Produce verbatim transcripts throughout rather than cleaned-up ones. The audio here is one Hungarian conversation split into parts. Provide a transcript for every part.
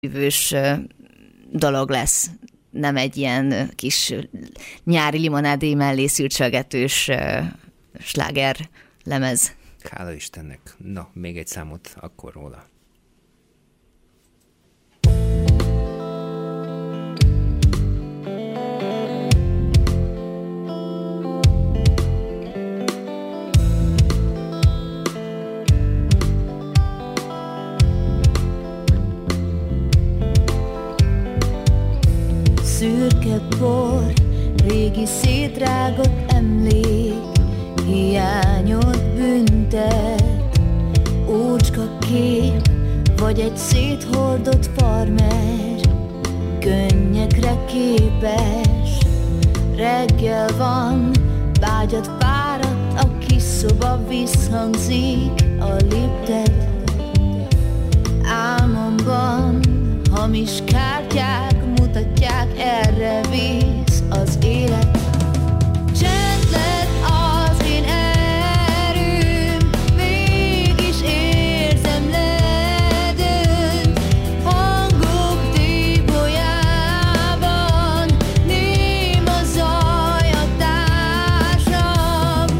hívős dolog lesz. Nem egy ilyen kis nyári limonádé mellé szürcsölgetős sláger lemez. Hála Istennek. Na, még egy számot akkor róla. Szürke por, régi szétrágott emlék, hiányod büntet. Ócska kép, vagy egy széthordott farmer, könnyekre képes. Reggel van, vágyad fáradt, a kis szoba visszhangzik a léptet. Álmomban hamis kártyák mutatják, erre visz az élet. Csend lett az én erőm, mégis érzem ledönt. Hangok tébolyában, néma zaj a társam.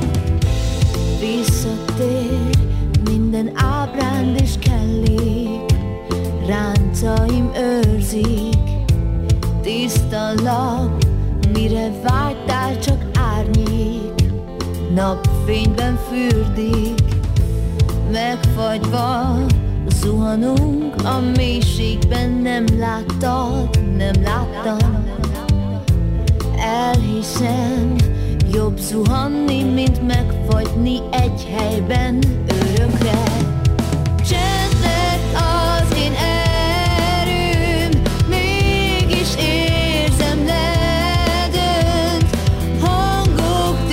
Visszatér minden ábránd és kellék, ráncaim őrzik. Tiszta lap, mire vágytál, csak árnyék, napfényben fürdik. Megfagyva zuhanunk a mélységben, nem láttad, nem láttam. Elhiszem, jobb zuhanni, mint megfagyni egy helyben örökre. Csend lett az én erőm, mégis érzem ledönt. Hangok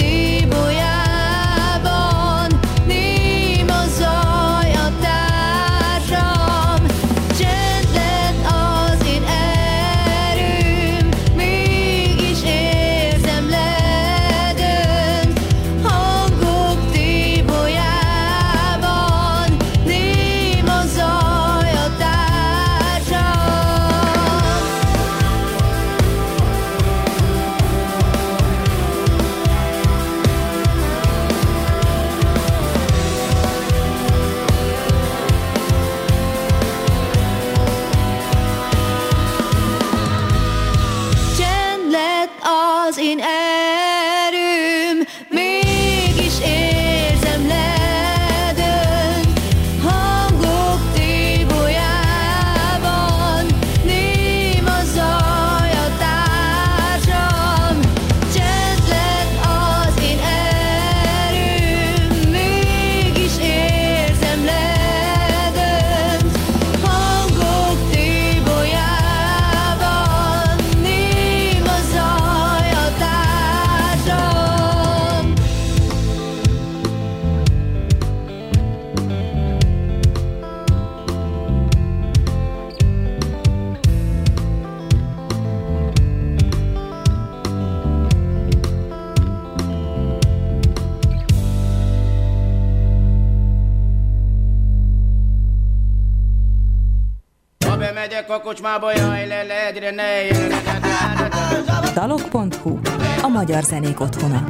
tébolyában, néma zaj a társam. Csend lett az én erőm, mégis érzem ledönt. Hangok tébolyában, néma zaj a társam. Csend lett az én erőm, mégis érzem ledönt. Hangok tébolyában, néma zaj a társam. Csend lett az én erőm, mégis érzem ledönt. Hangok tébolyában, néma zaj a társam. Ha bemegyek a kocsmába, jaj, le, le, egyre ne, le, le, le, le, le. dalok pont hu, a magyar zenék otthona.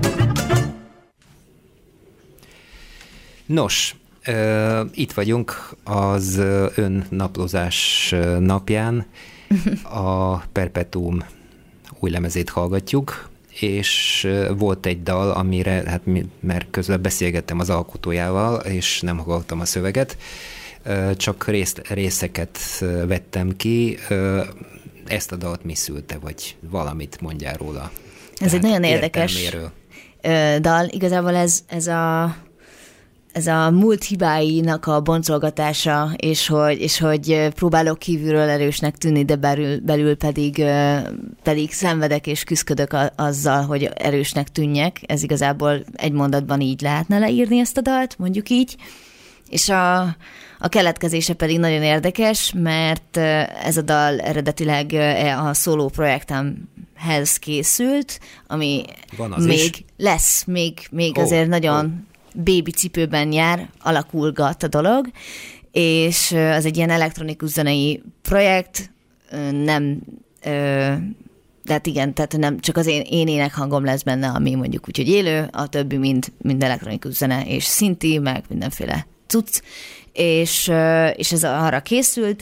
Nos, uh, itt vagyunk az önnaplózás napján. A Perpetuum új lemezét hallgatjuk, és volt egy dal, amire, hát mert közben beszélgettem az alkotójával, és nem hallgattam a szöveget, csak részt, részeket vettem ki. Ezt a dalt mi szülte, vagy valamit mondjál róla? Ez egy nagyon érdekes értelméről. dal. Igazából ez, ez a ez a múlt hibáinak a boncolgatása, és hogy, és hogy próbálok kívülről erősnek tűnni, de belül, belül pedig, pedig szenvedek és küszködök a, azzal, hogy erősnek tűnjek. Ez igazából egy mondatban így lehetne leírni ezt a dalt, mondjuk így. És a, a keletkezése pedig nagyon érdekes, mert ez a dal eredetileg a szóló projektemhez készült, ami még is lesz, még, még oh, azért nagyon oh. baby cipőben jár, alakulgat a dolog, és az egy ilyen elektronikus zenei projekt, nem, de hát igen, tehát nem csak az én, én énekhangom lesz benne, ami mondjuk úgyhogy élő, a többi mind, mind elektronikus zene, és szinti, meg mindenféle cucc, és, és ez arra készült,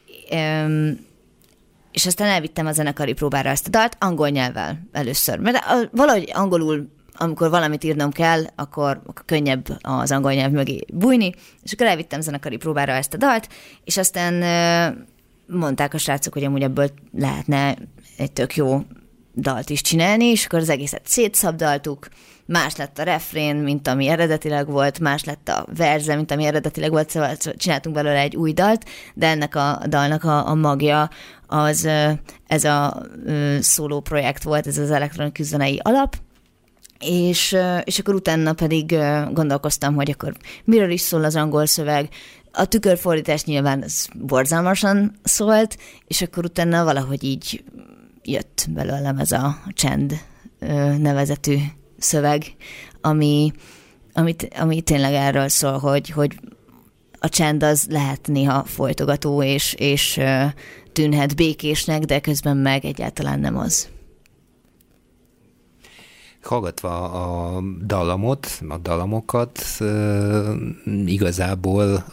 és aztán elvittem a zenekari próbára ezt a dalt, angol nyelvvel először, mert valahogy angolul, amikor valamit írnom kell, akkor, akkor könnyebb az angol nyelv mögé bújni, és akkor elvittem zenekari próbára ezt a dalt, és aztán mondták a srácok, hogy amúgy ebből lehetne egy tök jó dalt is csinálni, és akkor az egészet szétszabdaltuk, más lett a refrén, mint ami eredetileg volt, más lett a verze, mint ami eredetileg volt, szóval csináltunk belőle egy új dalt, de ennek a dalnak a, a magja az ez a szóló projekt volt, ez az elektronikus zenei alap, és, és akkor utána pedig gondolkoztam, hogy akkor miről is szól az angol szöveg. A tükörfordítás nyilván ez borzalmasan szólt, és akkor utána valahogy így jött belőlem ez a csend nevezetű szöveg, ami, amit, ami tényleg erről szól, hogy, hogy a csend az lehet néha folytogató, és, és tűnhet békésnek, de közben meg egyáltalán nem az. Hallgatva a dallamot, a dallamokat, igazából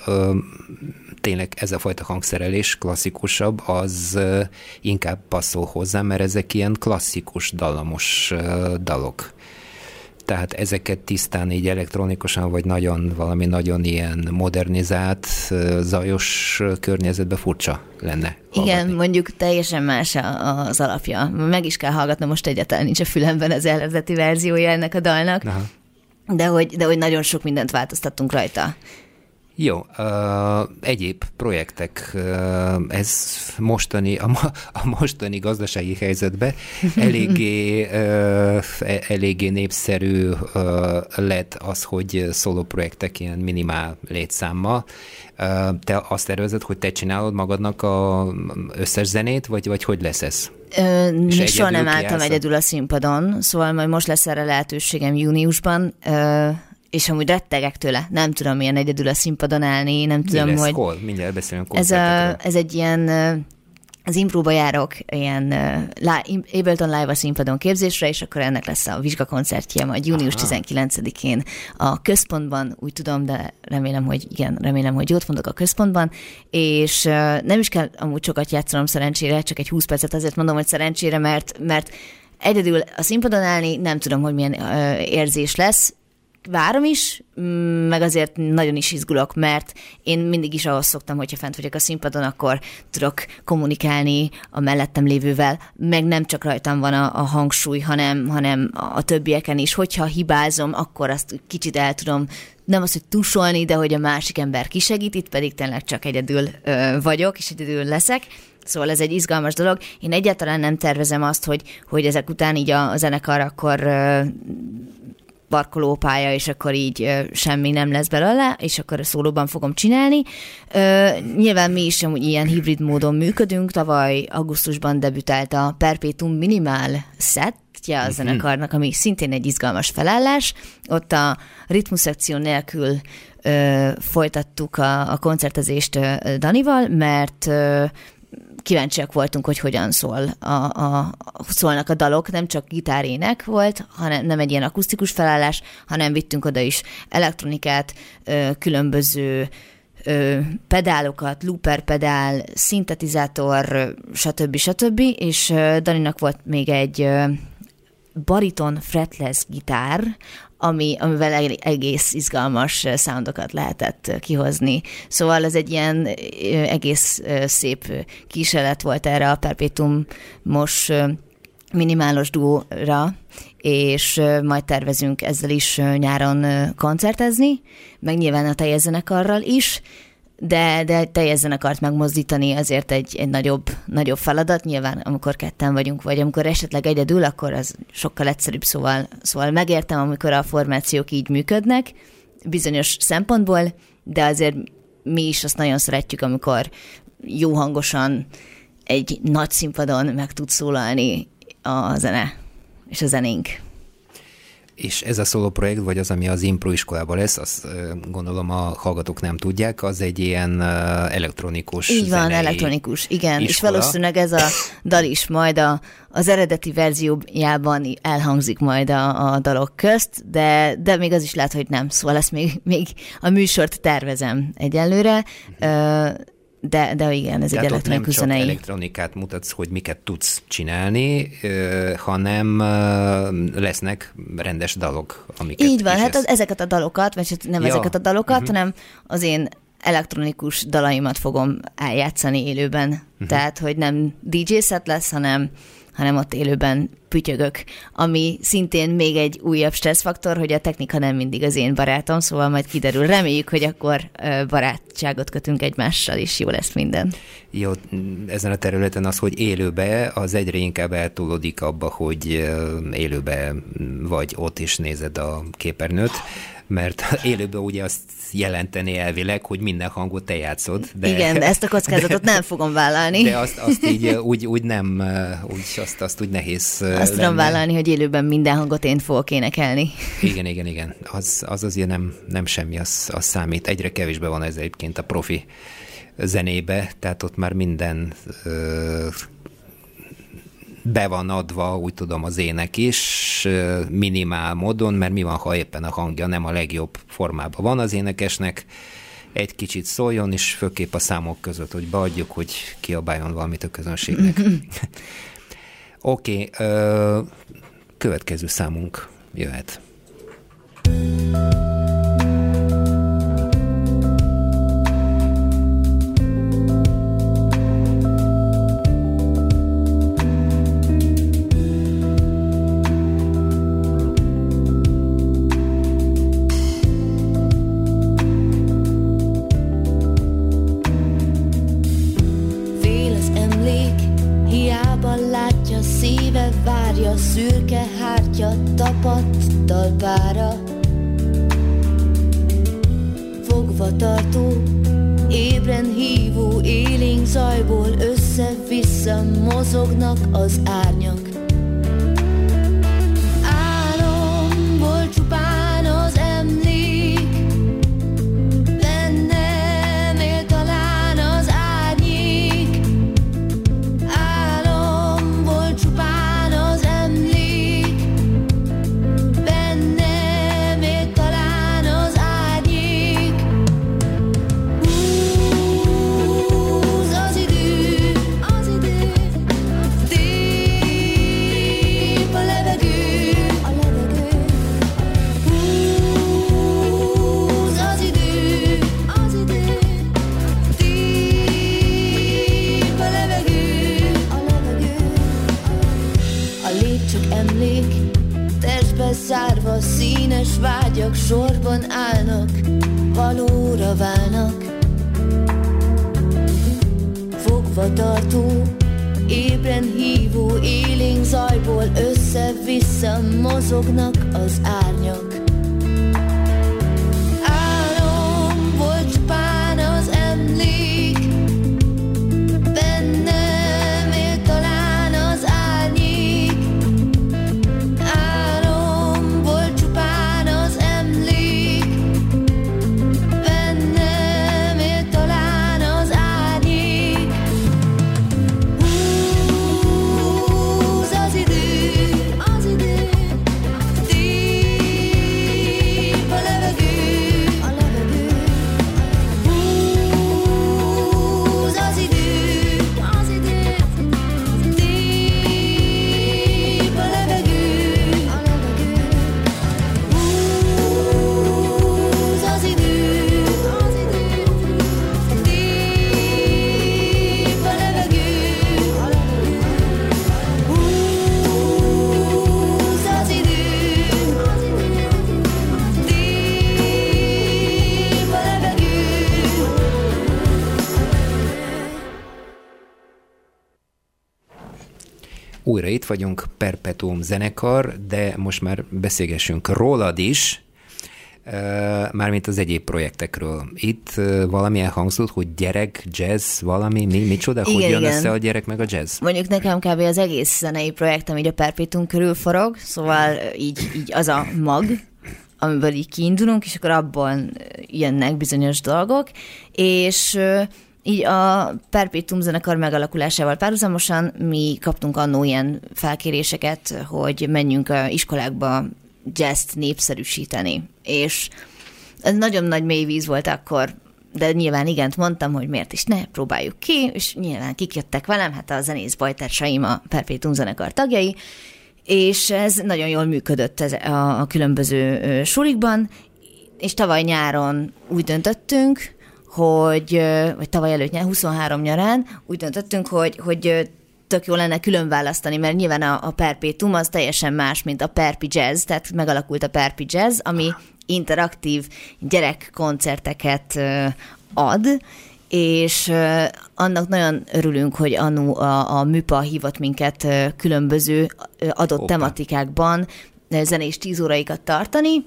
tényleg ez a fajta hangszerelés klasszikusabb, az inkább passzol hozzá, mert ezek ilyen klasszikus dallamos dalok. Tehát ezeket tisztán így elektronikusan, vagy nagyon, valami nagyon ilyen modernizált, zajos környezetben furcsa lenne hallgatni. Igen, mondjuk teljesen más az alapja. Meg is kell hallgatnom, most egyáltalán nincs a fülemben az eredeti verziója ennek a dalnak, de hogy, de hogy nagyon sok mindent változtattunk rajta. Jó, uh, egyéb projektek, uh, ez mostani, a, a mostani gazdasági helyzetben eléggé, uh, eléggé népszerű uh, lett az, hogy szóló projektek ilyen minimál létszámmal. Uh, te azt tervezed, hogy te csinálod magadnak a összes zenét, vagy, vagy hogy lesz ez? Ö, soha nem álltam egyedül a színpadon, szóval majd most lesz erre lehetőségem júniusban, ö, és amúgy rettegek tőle. Nem tudom, milyen egyedül a színpadon állni, nem tudom, Mi lesz? hogy... Hol? Mindjárt beszélünk ez, a, ez egy ilyen... Az impróba járok ilyen Ableton Live a színpadon képzésre, és akkor ennek lesz a vizsgakoncertje majd június tizenkilencedikén a Központban, úgy tudom, de remélem, hogy igen, remélem, hogy jót mondok a Központban, és nem is kell amúgy sokat játszanom szerencsére, csak egy húsz percet azért mondom, hogy szerencsére, mert, mert egyedül a színpadon állni nem tudom, hogy milyen érzés lesz, várom is, meg azért nagyon is izgulok, mert én mindig is ahhoz szoktam, hogyha fent vagyok a színpadon, akkor tudok kommunikálni a mellettem lévővel, meg nem csak rajtam van a, a hangsúly, hanem, hanem a többieken is. Hogyha hibázom, akkor azt kicsit el tudom, nem az, hogy tusolni, de hogy a másik ember kisegít, itt pedig tényleg csak egyedül ö, vagyok, és egyedül leszek. Szóval ez egy izgalmas dolog. Én egyáltalán nem tervezem azt, hogy, hogy ezek után így a, a zenekar akkor... Ö, parkolópálya, és akkor így ö, semmi nem lesz belőle, és akkor a szólóban fogom csinálni. Ö, nyilván mi is amúgy ilyen hibrid módon működünk. Tavaly augusztusban debütált a Perpetuum Minimál szettje a zenekarnak, ami szintén egy izgalmas felállás. Ott a ritmusszekció nélkül ö, folytattuk a, a koncertezést ö, Danival, mert ö, kíváncsiak voltunk, hogy hogyan szól a, a, szólnak a dalok, nem csak gitárének volt, hanem nem egy ilyen akusztikus felállás, hanem vittünk oda is elektronikát, különböző pedálokat, looper pedál, szintetizátor, stb. stb. És Daninak volt még egy bariton fretless gitár, ami, amivel egész izgalmas soundokat lehetett kihozni. Szóval ez egy ilyen egész szép kísérlet volt erre a Perpetuum-os minimálos duóra, és majd tervezünk ezzel is nyáron koncertezni, meg nyilván a teljes zenekarral is, de, de teljes zenekart megmozdítani azért egy, egy nagyobb, nagyobb feladat. Nyilván, amikor ketten vagyunk, vagy amikor esetleg egyedül, akkor az sokkal egyszerűbb, szóval, szóval megértem, amikor a formációk így működnek bizonyos szempontból, de azért mi is azt nagyon szeretjük, amikor jó hangosan egy nagy színpadon meg tud szólalni a zene és a zenénk. És ez a szóló projekt, vagy az, ami az Impro iskolában lesz, azt gondolom a hallgatók nem tudják, az egy ilyen elektronikus Így van, zenei elektronikus, igen. iskola. És valószínűleg ez a dal is majd a, az eredeti verziójában elhangzik majd a, a dalok közt, de, de még az is lehet, hogy nem. Szóval ezt még, még a műsort tervezem egyelőre, uh-huh. De, de igen, ez Tehát egy elektronikus nem csak zenei. elektronikát mutatsz, hogy miket tudsz csinálni, hanem lesznek rendes dalok, amiket Így van, hát kísérsz. az, ezeket a dalokat, vagy nem Ja. ezeket a dalokat, Uh-huh. hanem az én elektronikus dalaimat fogom eljátszani élőben. Uh-huh. Tehát, hogy nem dé dzsé set lesz, hanem, hanem ott élőben pütyögök, ami szintén még egy újabb stresszfaktor, hogy a technika nem mindig az én barátom, szóval majd kiderül. Reméljük, hogy akkor barátságot kötünk egymással, és jó lesz minden. Jó, ezen a területen az, hogy élőbe, az egyre inkább eltolódik abba, hogy élőbe vagy ott is nézed a képernyőt, mert élőben ugye azt jelenteni elvileg, hogy minden hangot te játszod. De, igen, de ezt a kockázatot de, nem fogom vállalni. De azt, azt így úgy, úgy nem, úgy, azt, azt úgy nehéz Azt tudom vállalni, hogy élőben minden hangot én fogok énekelni. Igen, igen, igen. Az, az azért nem, nem semmi, az, az számít. Egyre kevésbé van ez egyébként a profi zenébe, tehát ott már minden ö, be van adva, úgy tudom, az ének is, minimál módon, mert mi van, ha éppen a hangja nem a legjobb formában van az énekesnek, egy kicsit szóljon, és főképp a számok között, hogy beadjuk, hogy kiabáljon valamit a közönségnek. Oké, okay, következő számunk jöhet. Szürke hártya tapadt talpára, fogva tartó, ébren hívó élénk zajból össze-vissza mozognak az árnyak. Álomból csupán az emlék, bennem él talán az árnyék. Álomból csupán zárva színes vágyak sorban állnak, valóra válnak. Fogva tartó, ébren hívó élénk zajból össze-vissza mozognak az árnyak. Álom volt csupán az emlék, bennem él talán az árnyék. Újra itt vagyunk, Perpetuum zenekar, de most már beszélgessünk rólad is. mármint az egyéb projektekről. Itt valamilyen hangzott, hogy gyerek, jazz, valami, mi, micsoda, igen, hogy jön igen. össze a gyerek meg a jazz? Mondjuk nekem kb. Az egész zenei projektem így a Perpétum körül forog, szóval így, így az a mag, amiből így kiindulunk, és akkor abban jönnek bizonyos dolgok, és így a Perpétum zenekar megalakulásával párhuzamosan mi kaptunk annó ilyen felkéréseket, hogy menjünk a iskolákba jazzt népszerűsíteni. És ez nagyon nagy mély víz volt akkor, de nyilván igent mondtam, hogy miért is ne, próbáljuk ki, és nyilván kik jöttek velem, hát a zenész bajtársaim, a Perpétum zenekar tagjai, és ez nagyon jól működött ez a, a különböző sulikban, és tavaly nyáron úgy döntöttünk, hogy, vagy tavaly előtt, huszonhárom nyarán úgy döntöttünk, hogy, hogy tök jó lenne külön választani, mert nyilván a, a Perpétum az teljesen más, mint a Perpi Jazz, tehát megalakult a Perpi Jazz, ami interaktív gyerekkoncerteket ad, és annak nagyon örülünk, hogy annu a, a MÜPA hívott minket különböző adott Opa. tematikákban zenés tíz óraikat tartani,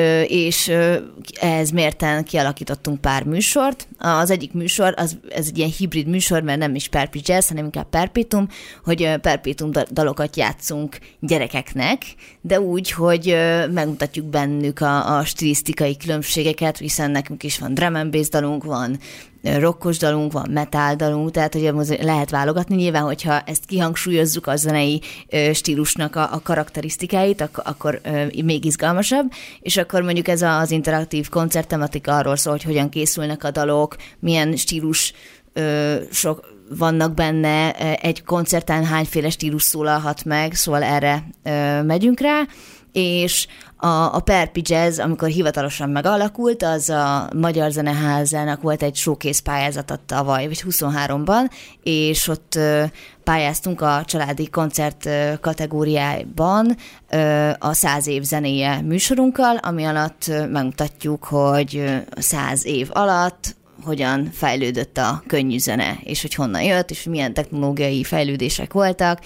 és ehhez mérten kialakítottunk pár műsort. Az egyik műsor, az, ez egy ilyen hibrid műsor, mert nem is Perpi Jazz, hanem inkább Perpétum, hogy Perpétum dalokat játszunk gyerekeknek, de úgy, hogy megmutatjuk bennük a, a stilisztikai különbségeket, hiszen nekünk is van drum and bass dalunk, van rockos dalunk, van metal dalunk, tehát hogy lehet válogatni. Nyilván, hogyha ezt kihangsúlyozzuk a zenei stílusnak a, a karakterisztikáit, ak- akkor még izgalmasabb, és akkor mondjuk ez az interaktív koncerttematika arról szól, hogy hogyan készülnek a dalok, milyen stílus ö, sok vannak benne, egy koncerten hányféle stílus szólalhat meg, szóval erre ö, megyünk rá, és a, a Perpi Jazz, amikor hivatalosan megalakult, az a Magyar Zeneházának volt egy showcase pályázata tavaly, vagy huszonháromban, és ott ö, pályáztunk a családi koncert ö, kategóriában ö, a száz év zenéje műsorunkkal, ami alatt ö, megmutatjuk, hogy száz év alatt hogyan fejlődött a könnyű zene, és hogy honnan jött, és milyen technológiai fejlődések voltak,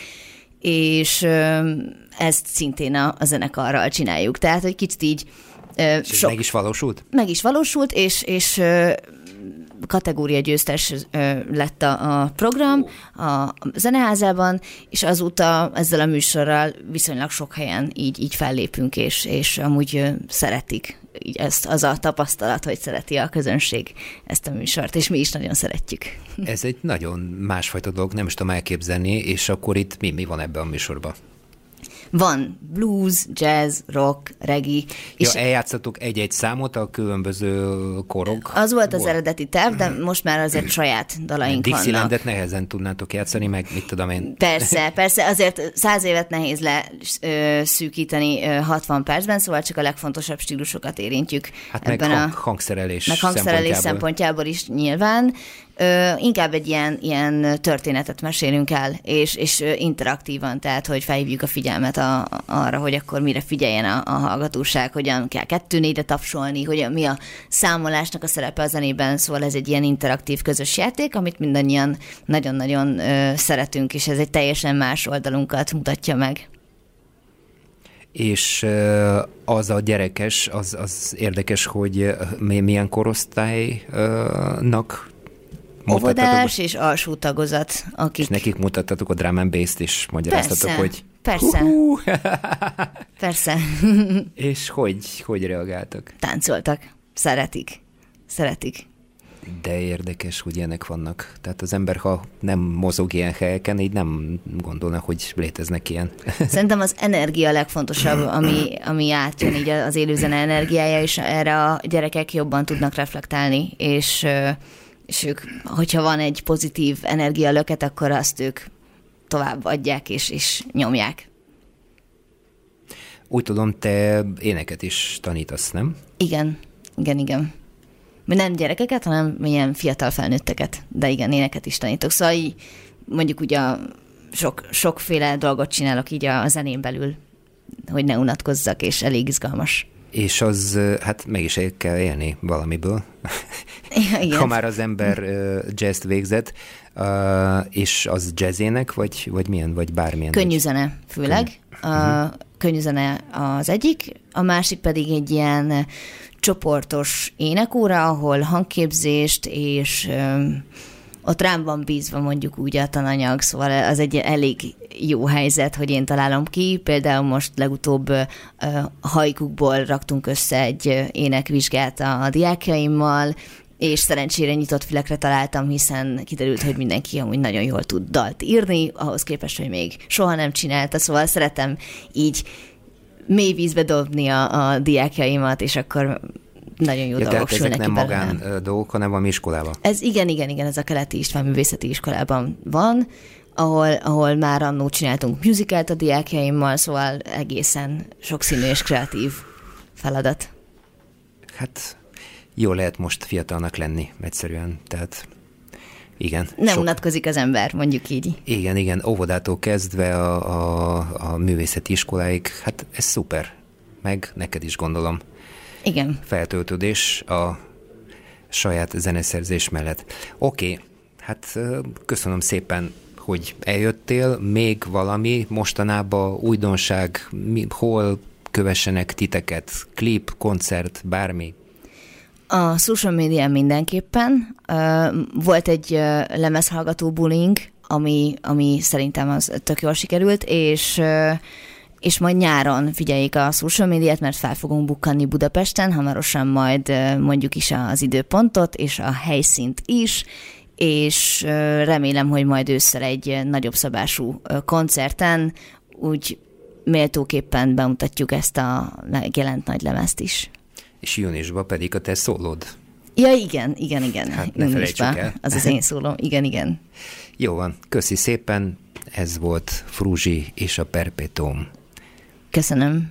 és ö, ezt szintén a, a zenekarral csináljuk. Tehát, hogy kicsit így... Ö, és sok, meg is valósult? Meg is valósult, és, és ö, kategória győztes ö, lett a, a program a zeneházában, és azóta ezzel a műsorral viszonylag sok helyen így, így fellépünk, és, és amúgy ö, szeretik. Így ezt, az a tapasztalat, hogy szereti a közönség ezt a műsort, és mi is nagyon szeretjük. Ez egy nagyon másfajta dolog, nem is tudom elképzelni, és akkor itt mi, mi van ebben a műsorban? Van blues, jazz, rock, reggae. Ja, és eljátszatok egy-egy számot a különböző korok? az volt az eredeti terv, de most már azért saját dalaink vannak. Dixielandet nehezen tudnátok játszani, meg mit tudom én. Persze, persze, azért száz évet nehéz leszűkíteni hatvan percben, szóval csak a legfontosabb stílusokat érintjük. Hát meg ebben hang, a, hangszerelés meg hangszerelés szempontjából. szempontjából is nyilván. Ö, inkább egy ilyen, ilyen történetet mesélünk el, és, és interaktívan, tehát hogy felhívjuk a figyelmet a, arra, hogy akkor mire figyeljen a, a hallgatóság, hogyan kell kettő-négyre tapsolni, hogy mi a számolásnak a szerepe a zenében, szóval ez egy ilyen interaktív közös játék, amit mindannyian nagyon-nagyon ö, szeretünk, és ez egy teljesen más oldalunkat mutatja meg. És az a gyerekes, az, az érdekes, hogy milyen korosztálynak óvodás és alsó tagozat, akik... És nekik mutattatok a drum and bass-t is, magyaráztatok, persze, hogy... Persze, persze. És hogy, hogy reagáltak? Táncoltak. Szeretik. Szeretik. De érdekes, hogy ilyenek vannak. Tehát az ember, ha nem mozog ilyen helyeken, így nem gondolna, hogy léteznek ilyen. Szerintem az energia a legfontosabb, ami, ami átjön így az élőzene energiája, és erre a gyerekek jobban tudnak reflektálni, és... és ők, hogyha van egy pozitív energialöket, akkor azt ők tovább adják és, és nyomják. Úgy tudom, te éneket is tanítasz, nem? Igen, igen, igen. Nem gyerekeket, hanem ilyen fiatal felnőtteket, de igen, éneket is tanítok. Szóval így, mondjuk ugye sok, sokféle dolgot csinálok így a zenén belül, hogy ne unatkozzak, és elég izgalmas. És az, hát meg is kell élni valamiből. Igen. Ha már az ember uh, jazzt végzett, uh, és az jazzének, vagy, vagy milyen, vagy bármilyen? Könnyű zene, főleg. Könnyű. Uh, könnyűzene az egyik, a másik pedig egy ilyen csoportos énekóra, ahol hangképzést és ott rám van bízva mondjuk úgy a tananyag, szóval az egy elég jó helyzet, hogy én találom ki. Például most legutóbb uh, hajkukból raktunk össze egy énekvizsgát a diákjaimmal, és szerencsére nyitott fülekre találtam, hiszen kiderült, hogy mindenki amúgy nagyon jól tud dalt írni, ahhoz képest, hogy még soha nem csinálta, szóval szeretem így mély vízbe dobni a, a diákjaimat, és akkor nagyon jó ja, dolgok sülnek ezek ki nem belőle. magán dolgok, hanem valami iskolában. Ez igen, igen, igen, ez a Keleti István Művészeti Iskolában van, ahol, ahol már annó csináltunk musicalt a diákjaimmal, szóval egészen sokszínű és kreatív feladat. Hát jó lehet most fiatalnak lenni, egyszerűen, tehát igen. Nem sok... unatkozik az ember, mondjuk így. Igen, igen, óvodától kezdve a, a, a művészeti iskoláig, hát ez szuper, meg neked is gondolom. Igen. Feltöltődés a saját zeneszerzés mellett. Oké, okay, hát köszönöm szépen, hogy eljöttél. Még valami mostanában újdonság, mi, hol kövessenek titeket? Klip, koncert, bármi? A social médián mindenképpen. Volt egy lemezhallgató bullying, ami, ami szerintem az tök jól sikerült, és és majd nyáron figyeljék a social médiát, mert fel fogunk bukkanni Budapesten, hamarosan majd mondjuk is az időpontot, és a helyszínt is, és remélem, hogy majd ősszel egy nagyobb szabású koncerten úgy méltóképpen bemutatjuk ezt a megjelent nagy lemezt is. És júniusban pedig a te szólód. Ja, igen, igen, igen. Hát ne felejtsük el. Az az én szólom, igen, igen. Jó van, köszi szépen, ez volt Fruzsi és a Perpetuum. Köszönöm.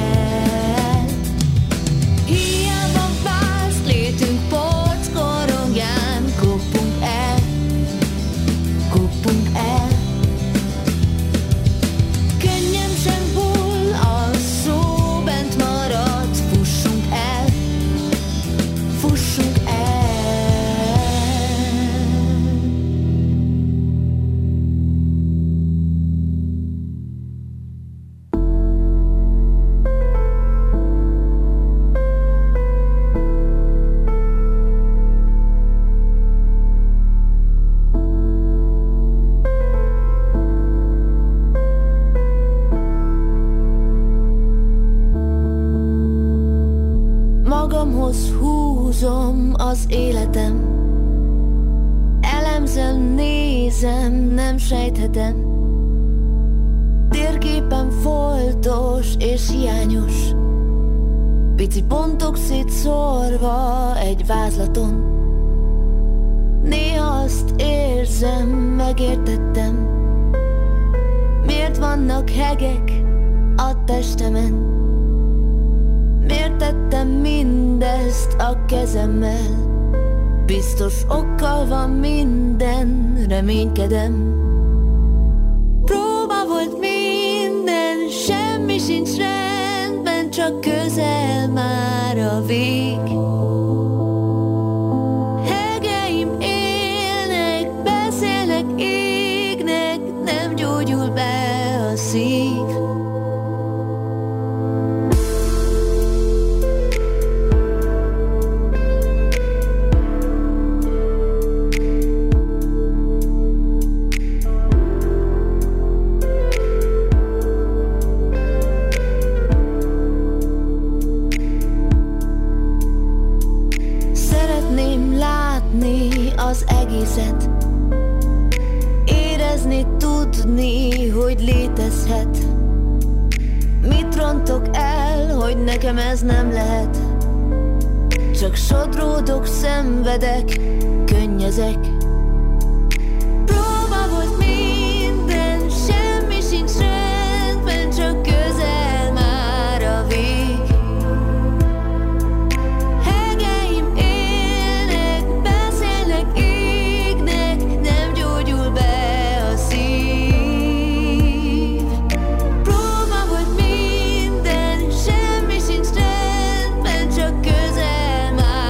Hiába válsz, létünk porckorong az életem. Elemzem, nézem, nem sejthetem. Térképen foltos és hiányos, pici pontok szétszórva egy vázlaton. Néha azt érzem, megértettem, miért vannak hegek a testemen. Miért tettem mindezt a kezemmel? Biztos okkal van minden, reménykedem. Próba volt minden, semmi sincs rendben, csak közel már a vég. Hegeim élnek, beszélnek, égnek, nem gyógyul be a szív. Az egészet, érezni, tudni, hogy létezhet. Mit rontok el, hogy nekem ez nem lehet? Csak sodródok, szenvedek, könnyezek.